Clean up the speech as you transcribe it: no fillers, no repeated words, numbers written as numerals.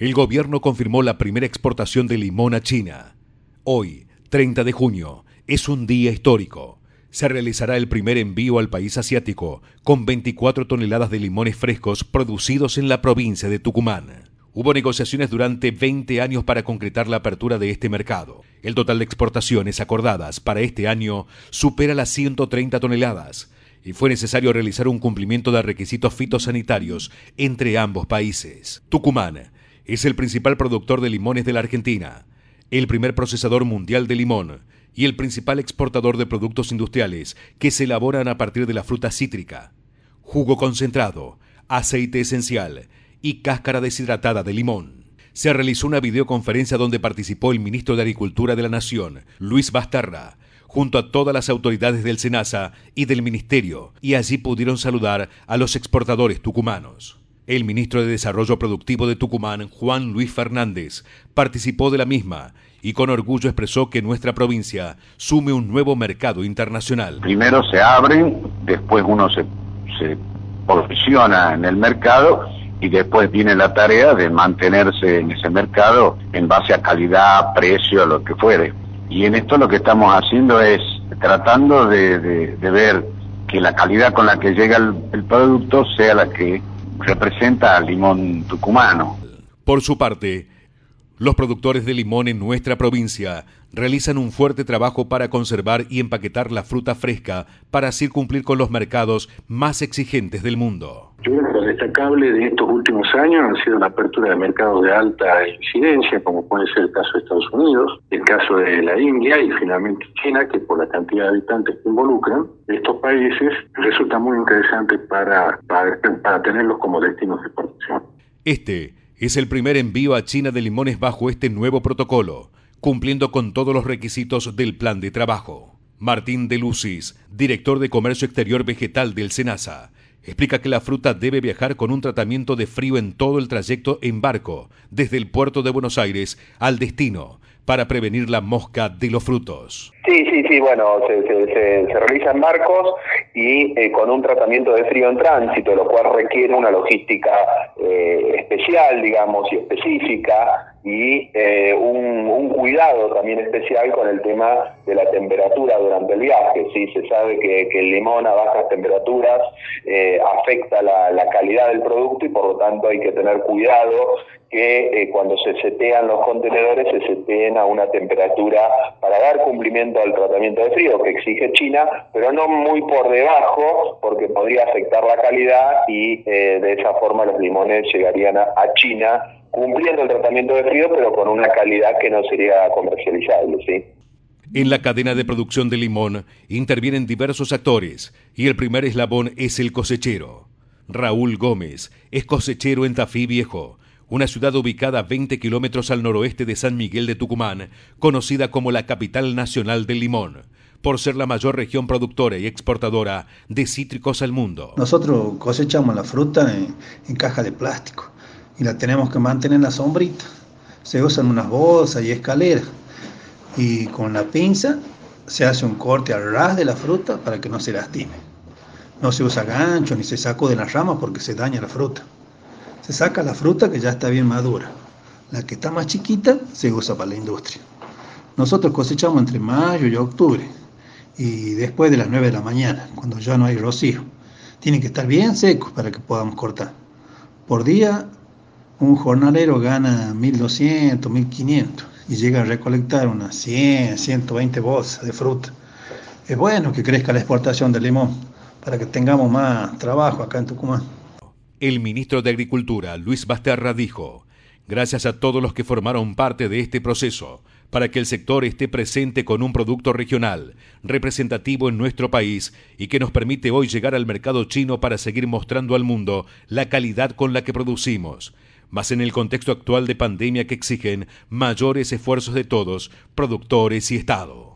El gobierno confirmó la primera exportación de limón a China. Hoy, 30 de junio, es un día histórico. Se realizará el primer envío al país asiático con 24 toneladas de limones frescos producidos en la provincia de Tucumán. Hubo negociaciones durante 20 años para concretar la apertura de este mercado. El total de exportaciones acordadas para este año supera las 130 toneladas y fue necesario realizar un cumplimiento de requisitos fitosanitarios entre ambos países. Tucumán es el principal productor de limones de la Argentina, el primer procesador mundial de limón y el principal exportador de productos industriales que se elaboran a partir de la fruta cítrica, jugo concentrado, aceite esencial y cáscara deshidratada de limón. Se realizó una videoconferencia donde participó el ministro de Agricultura de la Nación, Luis Basterra, junto a todas las autoridades del SENASA y del Ministerio, y allí pudieron saludar a los exportadores tucumanos. El ministro de Desarrollo Productivo de Tucumán, Juan Luis Fernández, participó de la misma y con orgullo expresó que nuestra provincia sume un nuevo mercado internacional. Primero se abren, después uno se posiciona en el mercado y después viene la tarea de mantenerse en ese mercado en base a calidad, precio, lo que fuere. Y en esto lo que estamos haciendo es tratando de ver que la calidad con la que llega el producto sea la que representa al limón tucumano. Por su parte, los productores de limón en nuestra provincia realizan un fuerte trabajo para conservar y empaquetar la fruta fresca para así cumplir con los mercados más exigentes del mundo. Yo creo que lo destacable de estos últimos años ha sido la apertura de mercados de alta incidencia, como puede ser el caso de Estados Unidos, el caso de la India y finalmente China, que por la cantidad de habitantes que involucran, estos países resulta muy interesante para tenerlos como destinos de exportación. Este es el primer envío a China de limones bajo este nuevo protocolo, cumpliendo con todos los requisitos del plan de trabajo. Martín de Lucis, director de Comercio Exterior Vegetal del SENASA, explica que la fruta debe viajar con un tratamiento de frío en todo el trayecto en barco, desde el puerto de Buenos Aires al destino, para prevenir la mosca de los frutos. Sí, bueno, se realizan barcos y con un tratamiento de frío en tránsito, lo cual requiere una logística especial, digamos, y específica, y un cuidado también especial con el tema de la temperatura durante el viaje. Sí, se sabe que el limón a bajas temperaturas afecta la calidad del producto y por lo tanto hay que tener cuidado que cuando se setean los contenedores se seteen a una temperatura para dar cumplimiento al tratamiento de frío que exige China, pero no muy por debajo porque podría afectar la calidad y de esa forma los limones llegarían a China cumpliendo el tratamiento de frío pero con una calidad que no sería comercializable, ¿sí? En la cadena de producción de limón intervienen diversos actores y el primer eslabón es el cosechero. Raúl Gómez es cosechero en Tafí Viejo, una ciudad ubicada a 20 kilómetros al noroeste de San Miguel de Tucumán, conocida como la capital nacional del limón, por ser la mayor región productora y exportadora de cítricos al mundo. Nosotros cosechamos la fruta en caja de plástico y la tenemos que mantener en la sombrita. Se usan unas bolsas y escaleras y con la pinza se hace un corte al ras de la fruta para que no se lastime. No se usa gancho ni se sacude las ramas porque se daña la fruta. Se saca la fruta que ya está bien madura. La que está más chiquita se usa para la industria. Nosotros cosechamos entre mayo y octubre y después de las 9 de la mañana, cuando ya no hay rocío. Tienen que estar bien secos para que podamos cortar. Por día, un jornalero gana 1.200, 1.500 y llega a recolectar unas 100, 120 bolsas de fruta. Es bueno que crezca la exportación del limón para que tengamos más trabajo acá en Tucumán. El ministro de Agricultura, Luis Basterra, dijo: gracias a todos los que formaron parte de este proceso, para que el sector esté presente con un producto regional, representativo en nuestro país y que nos permite hoy llegar al mercado chino para seguir mostrando al mundo la calidad con la que producimos, más en el contexto actual de pandemia que exigen mayores esfuerzos de todos, productores y Estado.